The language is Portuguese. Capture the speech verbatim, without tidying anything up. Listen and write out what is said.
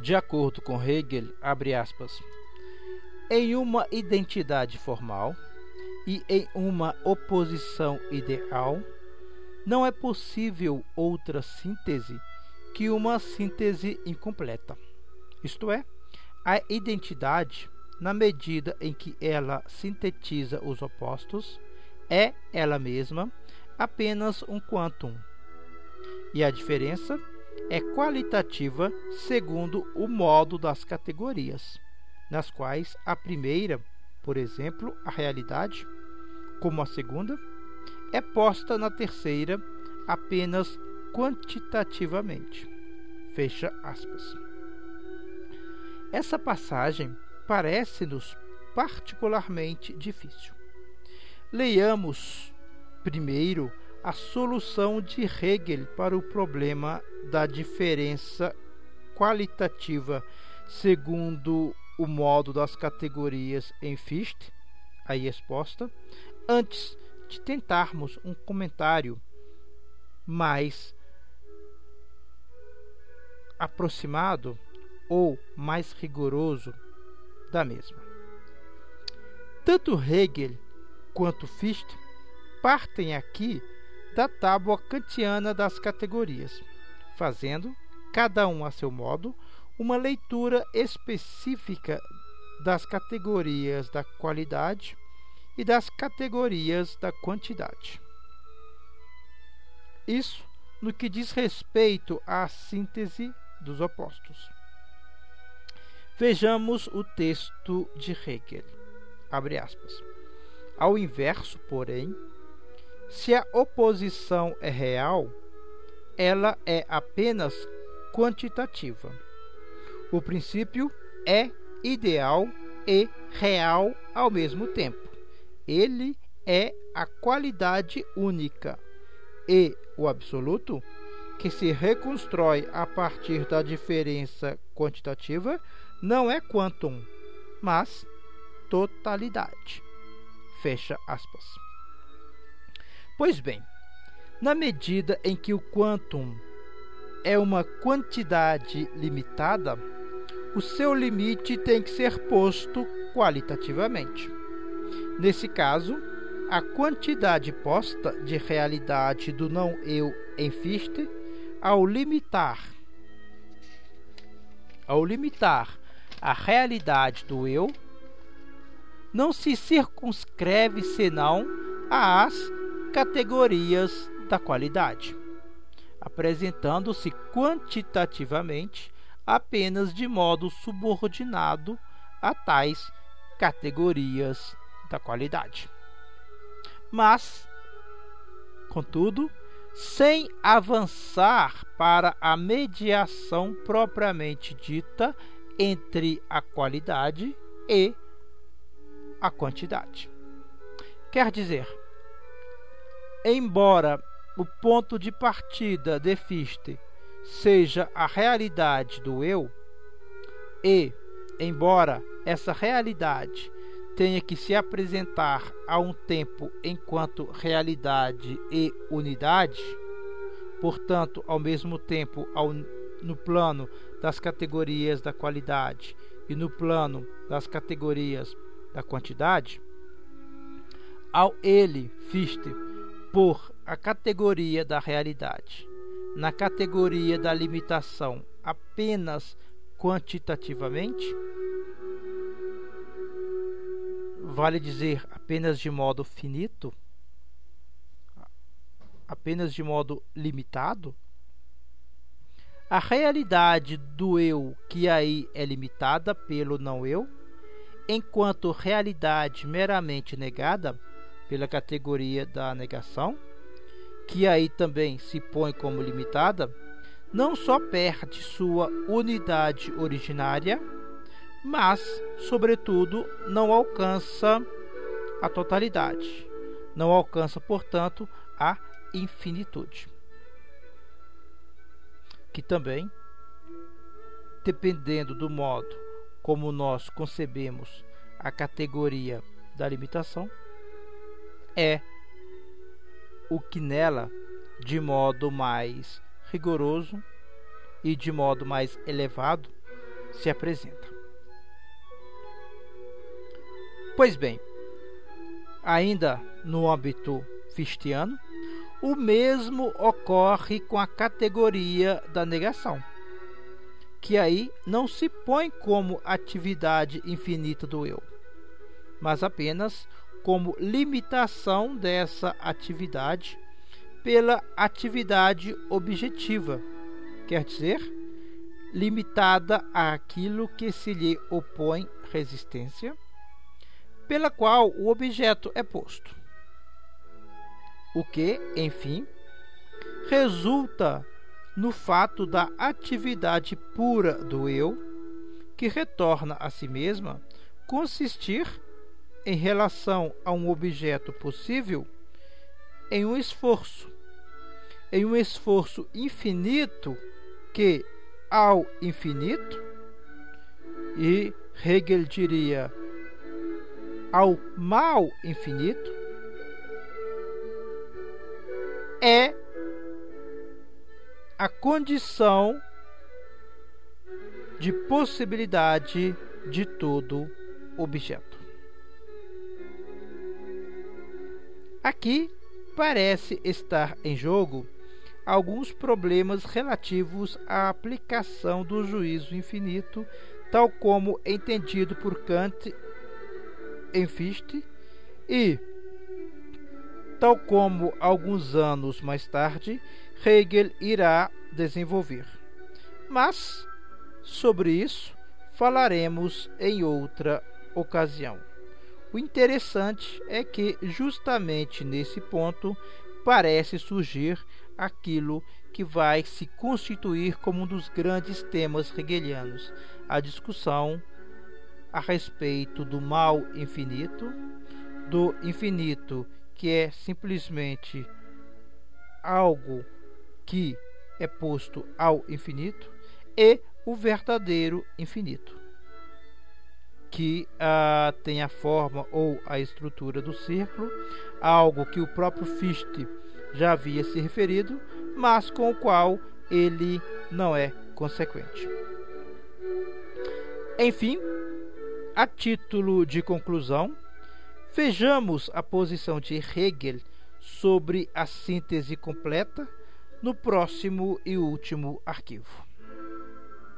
De acordo com Hegel, abre aspas, em uma identidade formal e em uma oposição ideal, não é possível outra síntese que uma síntese incompleta. Isto é, a identidade, na medida em que ela sintetiza os opostos, é ela mesma apenas um quantum. E a diferença é qualitativa segundo o modo das categorias, nas quais a primeira, por exemplo, a realidade, como a segunda, é posta na terceira apenas quantitativamente. Fecha aspas. Essa passagem parece-nos particularmente difícil. Leiamos primeiro a solução de Hegel para o problema da diferença qualitativa segundo o modo das categorias em Fichte, aí exposta, antes de tentarmos um comentário mais aproximado ou mais rigoroso da mesma. Tanto Hegel quanto Fichte partem aqui da tábua kantiana das categorias, fazendo, cada um a seu modo, uma leitura específica das categorias da qualidade e das categorias da quantidade. Isso no que diz respeito à síntese dos opostos. Vejamos o texto de Hegel. Abre aspas. Ao inverso, porém, se a oposição é real, ela é apenas quantitativa. O princípio é ideal e real ao mesmo tempo. Ele é a qualidade única e o absoluto, que se reconstrói a partir da diferença quantitativa, não é quantum, mas totalidade. Fecha aspas. Pois bem, na medida em que o quantum é uma quantidade limitada, o seu limite tem que ser posto qualitativamente. Nesse caso, a quantidade posta de realidade do não-eu em Fichte, ao limitar, ao limitar a realidade do eu, não se circunscreve senão às categorias da qualidade, apresentando-se quantitativamente apenas de modo subordinado a tais categorias da qualidade. Mas, contudo, sem avançar para a mediação propriamente dita entre a qualidade e a quantidade. Quer dizer, embora o ponto de partida de Fichte seja a realidade do eu, e, embora essa realidade tenha que se apresentar a um tempo enquanto realidade e unidade, portanto, ao mesmo tempo ao, no plano das categorias da qualidade e no plano das categorias da quantidade, ao ele, Fichte, por a categoria da realidade, na categoria da limitação apenas quantitativamente, vale dizer apenas de modo finito, apenas de modo limitado, a realidade do eu que aí é limitada pelo não-eu, enquanto realidade meramente negada pela categoria da negação, que aí também se põe como limitada, não só perde sua unidade originária, mas, sobretudo, não alcança a totalidade, não alcança, portanto, a infinitude, que também, dependendo do modo como nós concebemos a categoria da limitação, é o que nela, de modo mais rigoroso e de modo mais elevado, se apresenta. Pois bem, ainda no âmbito fichtiano, o mesmo ocorre com a categoria da negação, que aí não se põe como atividade infinita do eu, mas apenas como limitação dessa atividade pela atividade objetiva, quer dizer, limitada àquilo que se lhe opõe resistência, pela qual o objeto é posto. O que, enfim, resulta no fato da atividade pura do eu, que retorna a si mesma, consistir, em relação a um objeto possível, em um esforço, em um esforço infinito que, ao infinito, e Hegel diria ao mal infinito, é a condição de possibilidade de todo objeto. Aqui parece estar em jogo alguns problemas relativos à aplicação do juízo infinito, tal como entendido por Kant em Fichte e tal como alguns anos mais tarde Hegel irá desenvolver. Mas sobre isso falaremos em outra ocasião. O interessante é que justamente nesse ponto parece surgir aquilo que vai se constituir como um dos grandes temas hegelianos, a discussão a respeito do mal infinito, do infinito que é simplesmente algo que é posto ao infinito, e o verdadeiro infinito, que ah, tem a forma ou a estrutura do círculo, algo que o próprio Fichte já havia se referido, mas com o qual ele não é consequente. Enfim, a título de conclusão, vejamos a posição de Hegel sobre a síntese completa no próximo e último arquivo.